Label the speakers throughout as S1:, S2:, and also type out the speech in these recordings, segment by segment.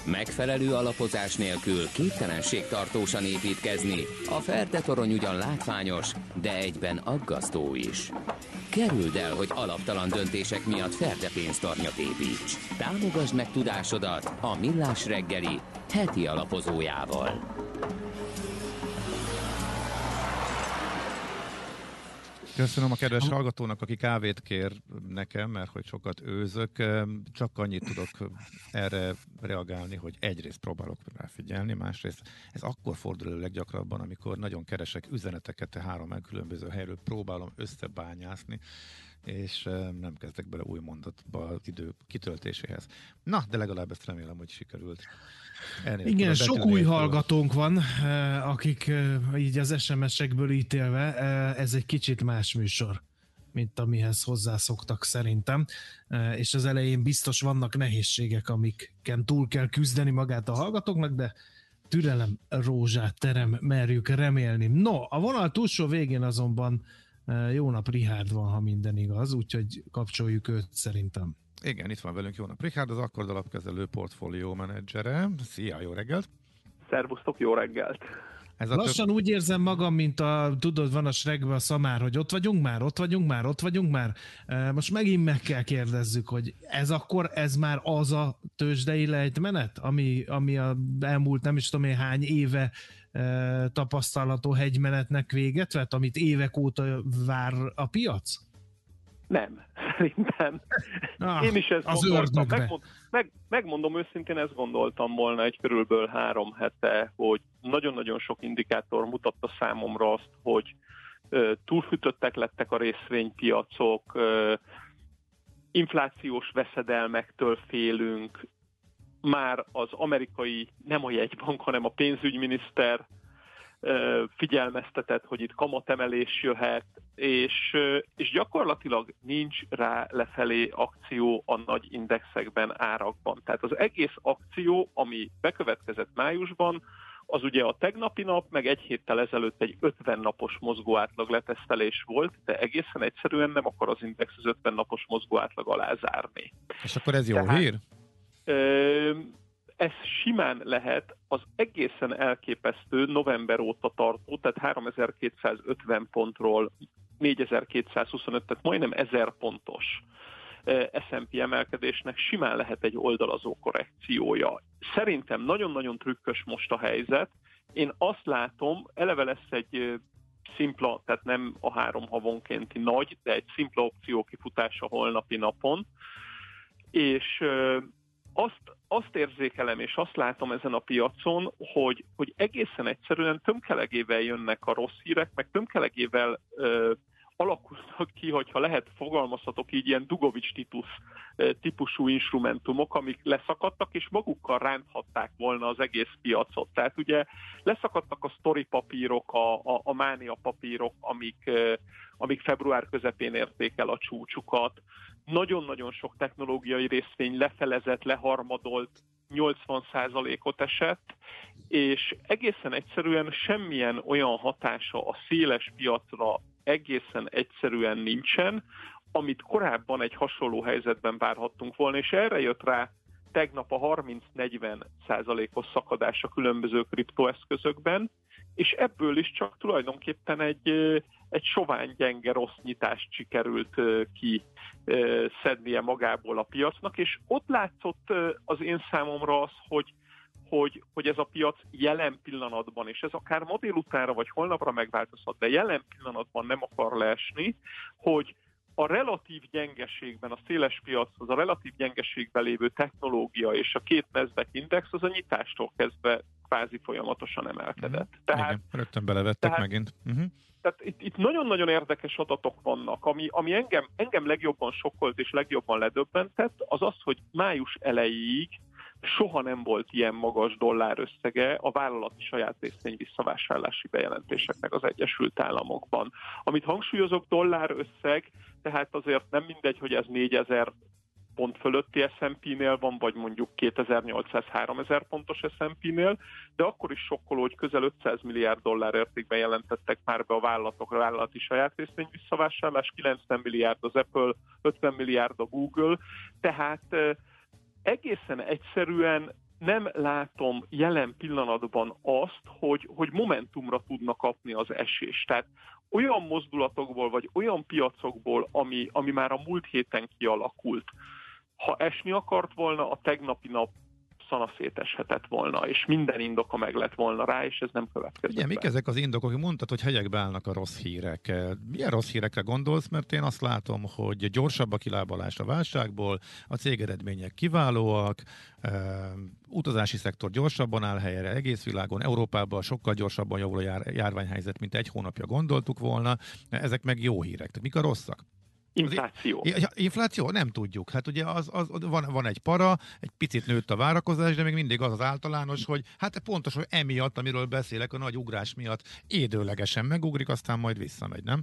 S1: Megfelelő alapozás nélkül képtelenség tartósan építkezni. A Ferde-torony ugyan látványos, de egyben aggasztó is. Kerüld el, hogy alaptalan döntések miatt Ferde pénztarnyat építs. Támogasd meg tudásodat a Millás reggeli heti alapozójával.
S2: Köszönöm a kedves hallgatónak, aki kávét kér nekem, mert hogy sokat őzök. Csak annyit tudok erre reagálni, hogy egyrészt próbálok rá figyelni, másrészt ez akkor fordul elő leggyakrabban, amikor nagyon keresek üzeneteket 3 különböző helyről, próbálom összebányászni, és nem kezdek bele új mondatba az idő kitöltéséhez. Na, de legalább ezt remélem, hogy sikerült.
S3: Igen, sok új hallgatónk van, akik így az SMS-ekből ítélve, ez egy kicsit más műsor, mint amihez hozzászoktak szerintem, és az elején biztos vannak nehézségek, amiken túl kell küzdeni magát a hallgatóknak, de türelem rózsát terem, merjük remélni. No, a vonal túlsó végén azonban jó nap Richárd van, ha minden igaz, úgyhogy kapcsoljuk őt szerintem.
S2: Igen, itt van velünk Jó nap Richárd, az Akkord alapkezelő portfólió menedzsere. Szia, jó reggelt!
S4: Szervusztok, jó reggelt!
S3: Lassan úgy érzem magam, mint tudod, van a Shrekben a szamár, hogy ott vagyunk már. Most megint meg kell kérdezzük, hogy ez már az a tőzsdei lejtmenet, ami a elmúlt nem is tudom én hány éve tapasztalható hegymenetnek véget vett, amit évek óta vár a piac?
S4: Nem, szerintem. Én is ezt gondoltam. Megmondom őszintén, ezt gondoltam volna egy körülbelül 3 hete, hogy nagyon-nagyon sok indikátor mutatta számomra azt, hogy túlfűtöttek lettek a részvénypiacok, inflációs veszedelmektől félünk, már az amerikai, nem a jegybank, hanem a pénzügyminiszter figyelmeztetett, hogy itt kamatemelés jöhet, és gyakorlatilag nincs rá lefelé akció a nagy indexekben, árakban. Tehát az egész akció, ami bekövetkezett májusban, az ugye a tegnapi nap, meg egy héttel ezelőtt egy 50 napos mozgóátlag letesztelés volt, de egészen egyszerűen nem akar az index az 50 napos mozgóátlag alá zárni.
S2: És akkor ez jó hír?
S4: Ez simán lehet, az egészen elképesztő november óta tartó, tehát 3250 pontról 4225, tehát majdnem 1000 pontos S&P emelkedésnek simán lehet egy oldalazó korrekciója. Szerintem nagyon-nagyon trükkös most a helyzet. Én azt látom, eleve lesz egy szimpla, tehát nem a 3 havonkénti nagy, de egy szimpla opció kifutása holnapi napon, és azt érzékelem, és azt látom ezen a piacon, hogy egészen egyszerűen tömkelegével jönnek a rossz hírek, meg tömkelegével alakulnak ki, hogyha lehet, fogalmazhatok így, ilyen Dugovics típusú instrumentumok, amik leszakadtak, és magukkal ránthatták volna az egész piacot. Tehát ugye leszakadtak a sztori papírok, a mánia papírok, amik február közepén érték el a csúcsukat. Nagyon-nagyon sok technológiai részvény lefelezett, leharmadolt, 80%-ot esett, és egészen egyszerűen semmilyen olyan hatása a széles piacra egészen egyszerűen nincsen, amit korábban egy hasonló helyzetben várhattunk volna, és erre jött rá tegnap a 30-40%-os szakadás a különböző kriptoeszközökben, és ebből is csak tulajdonképpen egy sovány, gyenge, rossz nyitást sikerült szednie magából a piacnak, és ott látszott az én számomra az, hogy ez a piac jelen pillanatban, és ez akár ma délutánra vagy holnapra megváltozhat, de jelen pillanatban nem akar leesni, hogy a relatív gyengeségben, a széles piachoz, a relatív gyengeségben lévő technológia és a 2 Nasdaq index az a nyitástól kezdve kvázi folyamatosan emelkedett. Tehát,
S2: igen, rögtön belevettek megint.
S4: Tehát itt nagyon-nagyon érdekes adatok vannak, ami engem legjobban sokkolt és legjobban ledöbbentett, az, hogy május elejéig soha nem volt ilyen magas dollár összege a vállalati saját részvény visszavásárlási bejelentéseknek az Egyesült Államokban. Amit hangsúlyozok, dollár összeg, tehát azért nem mindegy, hogy ez 4000 pont fölötti S&P-nél van, vagy mondjuk 2800-3000 pontos S&P-nél, de akkor is sokkoló, hogy közel 500 milliárd dollár értékben jelentettek már be a vállalatok a vállalati saját részvény visszavásárlás, 90 milliárd az Apple, 50 milliárd a Google, tehát egészen egyszerűen nem látom jelen pillanatban azt, hogy momentumra tudna kapni az esés. Tehát olyan mozdulatokból, vagy olyan piacokból, ami már a múlt héten kialakult, ha esni akart volna, a tegnapi nap szanaszéteshetett volna, és minden indoka meg lett volna rá, és ez nem következett.
S2: Ugye, mik ezek az indokok? Mondtad, hogy hegyekbe állnak a rossz hírek. Milyen rossz hírekre gondolsz? Mert én azt látom, hogy gyorsabb a kilábalás a válságból, a cégeredmények kiválóak, utazási szektor gyorsabban áll helyre egész világon, Európában sokkal gyorsabban javul a járványhelyzet, mint egy hónapja gondoltuk volna. Ezek meg jó hírek. Tehát mik a rosszak?
S4: Infláció.
S2: Infláció? Nem tudjuk. Hát ugye van egy para, egy picit nőtt a várakozás, de még mindig az általános, hogy hát pontosan emiatt, amiről beszélek, a nagy ugrás miatt édőlegesen megugrik, aztán majd visszamegy, nem?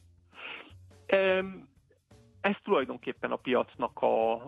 S4: Ez tulajdonképpen a piacnak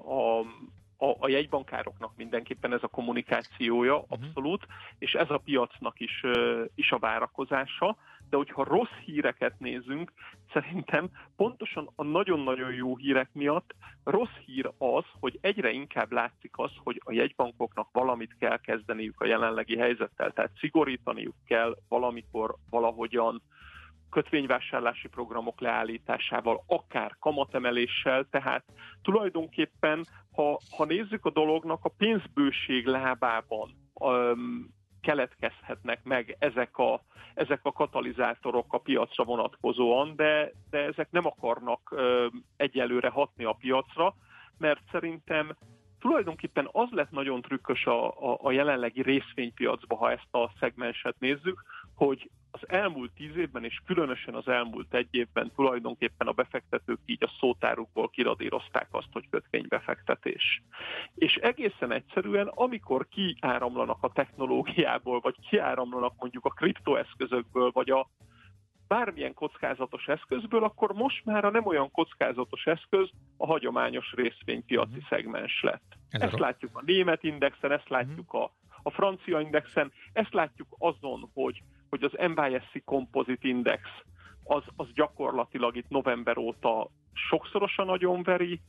S4: a jegybankároknak mindenképpen ez a kommunikációja, abszolút, és ez a piacnak is a várakozása, de hogyha rossz híreket nézünk, szerintem pontosan a nagyon-nagyon jó hírek miatt rossz hír az, hogy egyre inkább látszik az, hogy a jegybankoknak valamit kell kezdeniük a jelenlegi helyzettel, tehát szigorítaniuk kell valamikor, valahogyan, kötvényvásárlási programok leállításával, akár kamatemeléssel, tehát tulajdonképpen, ha nézzük a dolognak, a pénzbőség lábában keletkezhetnek meg ezek a katalizátorok a piacra vonatkozóan, de ezek nem akarnak egyelőre hatni a piacra, mert szerintem tulajdonképpen az lett nagyon trükkös a jelenlegi részvénypiacban, ha ezt a szegmenset nézzük, hogy az elmúlt 10 évben, és különösen az elmúlt 1 évben tulajdonképpen a befektetők így a szótárukból kiradírozták azt, hogy kötvénybefektetés. És egészen egyszerűen, amikor kiáramlanak a technológiából, vagy kiáramlanak mondjuk a kriptoeszközökből, vagy a bármilyen kockázatos eszközből, akkor most már nem olyan kockázatos eszköz a hagyományos részvénypiaci szegmens lett. Ezt látjuk a német indexen, ezt látjuk a francia indexen, ezt látjuk azon, hogy az NYSE Composite Index az gyakorlatilag itt november óta sokszorosan agyonveri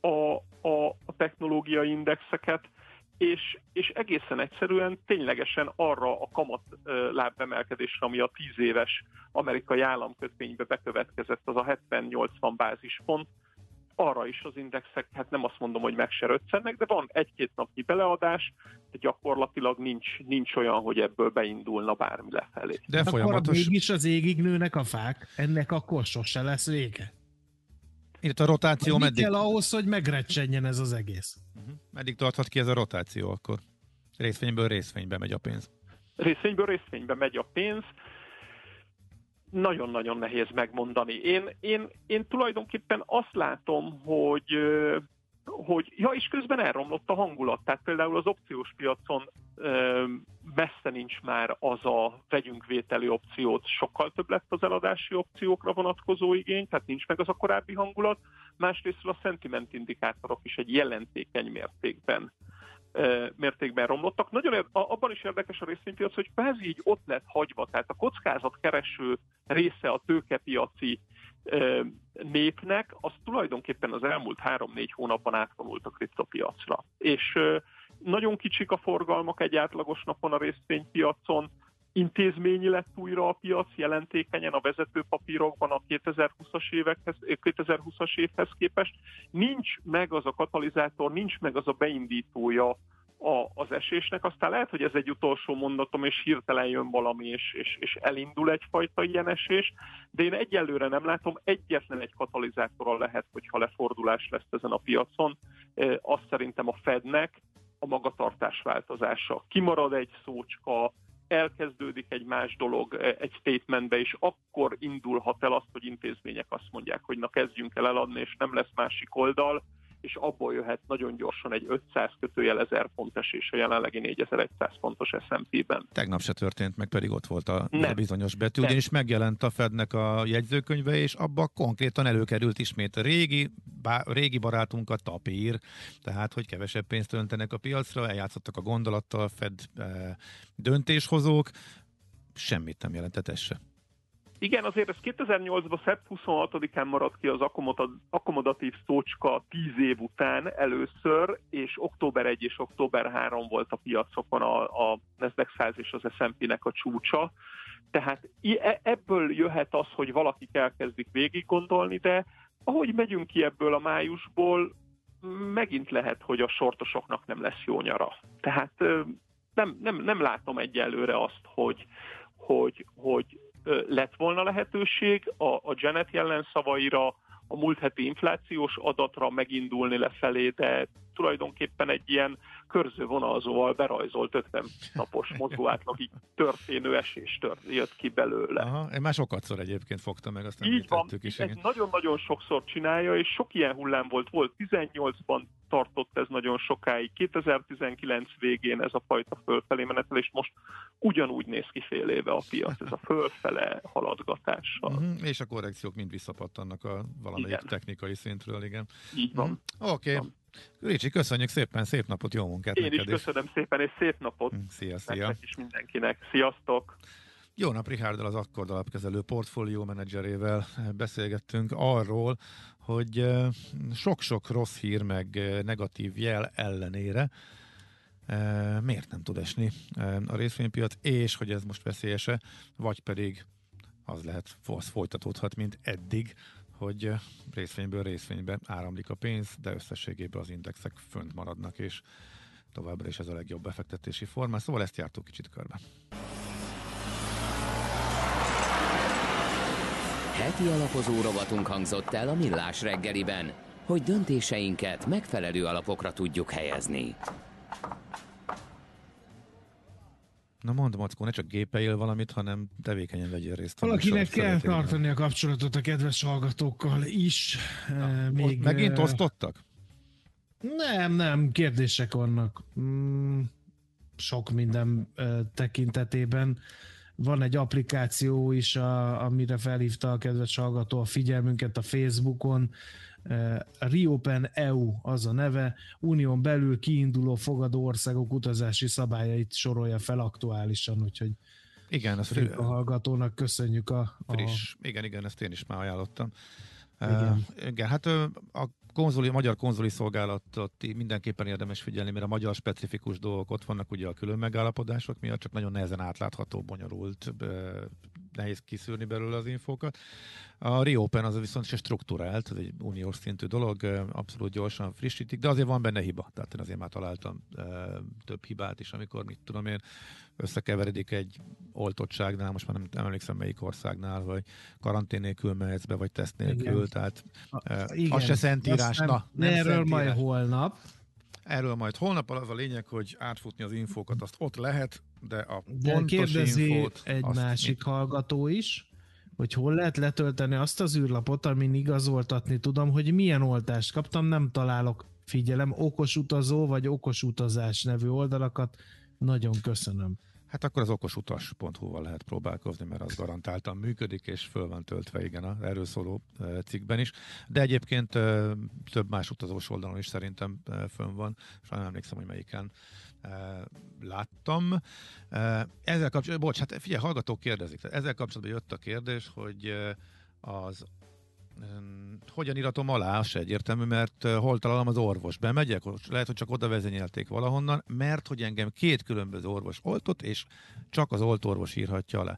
S4: a technológiai indexeket, és egészen egyszerűen ténylegesen arra a kamat lábemelkedésre, ami a 10 éves amerikai államkötvénybe bekövetkezett, az a 70-80 bázispont, arra is az indexek, hát nem azt mondom, hogy meg se röccennek, de van 1-2 napnyi beleadás, de gyakorlatilag nincs olyan, hogy ebből beindulna bármi lefelé.
S3: De akkor mégis az égig nőnek a fák, ennek akkor sose lesz vége.
S2: Itt a rotáció
S3: meddig... kell ahhoz, hogy megrecsenjen ez az egész?
S2: Meddig tarthat ki ez a rotáció akkor? Részvényből részvénybe megy a pénz.
S4: Részvényből részvénybe megy a pénz. Nagyon-nagyon nehéz megmondani. Én tulajdonképpen azt látom, hogy és közben elromlott a hangulat. Tehát például az opciós piacon messze nincs már az a vegyünk vételi opciót, sokkal több lett az eladási opciókra vonatkozó igény, tehát nincs meg az a korábbi hangulat. Másrészt a sentiment indikátorok is egy jelentékeny mértékben romlottak. Nagyon abban is érdekes a részvénypiac, hogy kvázi így ott lett hagyva, tehát a kockázatkereső része a tőkepiaci népnek, az tulajdonképpen az elmúlt 3-4 hónapban átvonult a kriptopiacra. És nagyon kicsik a forgalmak egy átlagos napon a részvénypiacon, intézményi lett újra a piac, jelentékenyen a vezetőpapírokban a 2020-as évhez képest. Nincs meg az a katalizátor, nincs meg az a beindítója az esésnek. Aztán lehet, hogy ez egy utolsó mondatom, és hirtelen jön valami, és elindul egyfajta ilyen esés, de én egyelőre nem látom, egyetlen egy katalizátorral lehet, hogyha lefordulás lesz ezen a piacon. Azt szerintem a Fednek a magatartás változása. Kimarad egy szócska, elkezdődik egy más dolog egy statementbe, és akkor indulhat el azt, hogy intézmények azt mondják, hogy na kezdjünk el eladni, és nem lesz másik oldal, és abból jöhet nagyon gyorsan egy 500-1000 pont esés a jelenlegi 4100 pontos S&P-ben.
S2: Tegnap se történt meg, pedig ott volt a bizonyos betű, ugyanis megjelent a Fednek a jegyzőkönyve, és abban konkrétan előkerült ismét a régi barátunk a tapír, tehát hogy kevesebb pénzt öntenek a piacra, eljátszottak a gondolattal a Fed döntéshozók, semmit nem jelentett ez se.
S4: Igen, azért ez 2008-ban szeptember 26-án maradt ki az akkomodatív szócska 10 év után először, és október 1 és október 3 volt a piacokon a Nasdaq 100 és az S&P-nek a csúcsa. Tehát ebből jöhet az, hogy valakik elkezdik végig gondolni, de ahogy megyünk ki ebből a májusból, megint lehet, hogy a sortosoknak nem lesz jó nyara. Tehát nem látom egyelőre azt, hogy lett volna lehetőség a Janet Yellen szavaira, a múlt heti inflációs adatra megindulni lefelé, de tulajdonképpen egy ilyen körzővonalzóval berajzolt 50 napos mozgóátlagig történő esés jött ki belőle.
S2: Aha, én már sokatszor egyébként fogtam meg, azt
S4: így van,
S2: is.
S4: Ez nagyon-nagyon sokszor csinálja, és sok ilyen hullám volt 18-ban tartott ez nagyon sokáig, 2019 végén ez a fajta fölfelé menetel, és most ugyanúgy néz ki fél éve a piac, ez a fölfele haladgatással.
S2: És a korrekciók mind visszapattannak a valamelyik technikai szintről, igen.
S4: Így van.
S2: Oké. Ricsi, köszönjük szépen, szép napot, jó munkát
S4: neked is. Én is köszönöm szépen, és szép napot.
S2: Szia.
S4: Nektek is mindenkinek. Sziasztok!
S2: Jó nap, Richárddal, az Akkord alapkezelő portfólió menedzserével beszélgettünk arról, hogy sok-sok rossz hír meg negatív jel ellenére miért nem tud esni a részvénypiac, és hogy ez most veszélyese, vagy pedig az lehet, folytatódhat, mint eddig, hogy részvényből részvénybe áramlik a pénz, de összességében az indexek fönt maradnak, és továbbra is ez a legjobb befektetési forma. Szóval ezt jártuk kicsit körbe.
S1: Heti alapozó rovatunk hangzott el a Millás reggeliben, hogy döntéseinket megfelelő alapokra tudjuk helyezni.
S2: Na mondd, Mackó, ne csak gépeljél valamit, hanem tevékenyen vegyél részt.
S3: Valakinek kell tartani a kapcsolatot a kedves hallgatókkal is.
S2: Megint osztottak?
S3: Nem, kérdések vannak. Sok minden tekintetében. Van egy applikáció is, amire felhívta a kedves hallgató a figyelmünket a Facebookon. Reopen EU az a neve, unión belül kiinduló fogadó országok utazási szabályait sorolja fel aktuálisan, úgyhogy
S2: igen,
S3: a hallgatónak köszönjük
S2: friss. Igen, ezt én is már ajánlottam. Igen, hát a magyar konzuli szolgálatot mindenképpen érdemes figyelni, mert a magyar specifikus dolgok ott vannak ugye a külön megállapodások miatt, csak nagyon nehezen átlátható, bonyolult, nehéz kiszűrni belőle az infókat. A Reopen az viszont se strukturált, ez egy uniós szintű dolog, abszolút gyorsan frissítik, de azért van benne hiba. Tehát én azért már találtam több hibát is, amikor mit tudom én, összekeveredik egy oltottságnál, most már nem emlékszem melyik országnál, vagy karantén nélkül mehetsz be, vagy teszt nélkül, igen. Tehát az se szentírás. Nem
S3: erről
S2: szentírás.
S3: Majd holnap.
S2: Erről majd holnap, az a lényeg, hogy átfutni az infókat, azt ott lehet, de a pontos infót...
S3: egy másik hallgató is, hogy hol lehet letölteni azt az űrlapot, amin igazoltatni tudom, hogy milyen oltást kaptam, nem találok, figyelem, okosutazó vagy okosutazás nevű oldalakat, nagyon köszönöm.
S2: Hát akkor az okosutas.hu-val lehet próbálkozni, mert az garantáltan működik, és föl van töltve, igen, az erről szóló cikkben is. De egyébként több más utazós oldalon is szerintem fönn van, és nem emlékszem, hogy melyiken láttam. Ezzel kapcsolatban, hát figyelj, hallgatók kérdezik. Ezzel kapcsolatban jött a kérdés, hogy hogyan iratom alá, az se egyértelmű, mert hol találom az orvos. Bemegyek, lehet, hogy csak oda vezényelték valahonnan, mert hogy engem két különböző orvos oltott, és csak az oltóorvos írhatja alá.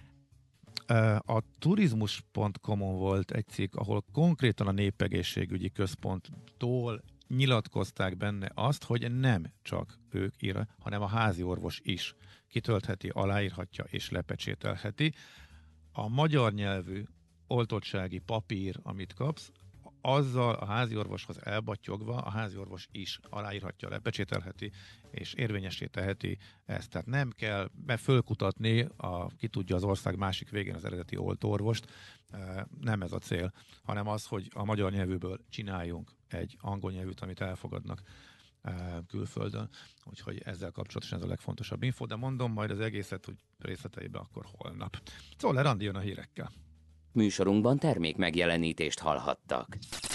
S2: A turizmus.com-on volt egy cikk, ahol konkrétan a Népegészségügyi Központtól nyilatkozták benne azt, hogy nem csak ők írja, hanem a házi orvos is kitöltheti, aláírhatja és lepecsételheti. A magyar nyelvű oltottsági papír, amit kapsz, azzal a háziorvoshoz elbattyogva a háziorvos is aláírhatja, lepecsételheti és érvényessé teheti ezt. Tehát nem kell fölkutatni, ki tudja az ország másik végén az eredeti oltóorvost, nem ez a cél, hanem az, hogy a magyar nyelvűből csináljunk egy angol nyelvűt, amit elfogadnak külföldön. Úgyhogy ezzel kapcsolatosan ez a legfontosabb info, de mondom majd az egészet, hogy részleteiben akkor holnap. Szóval Randi jön a hírekkel.
S1: Műsorunkban termék megjelenítést hallhattak.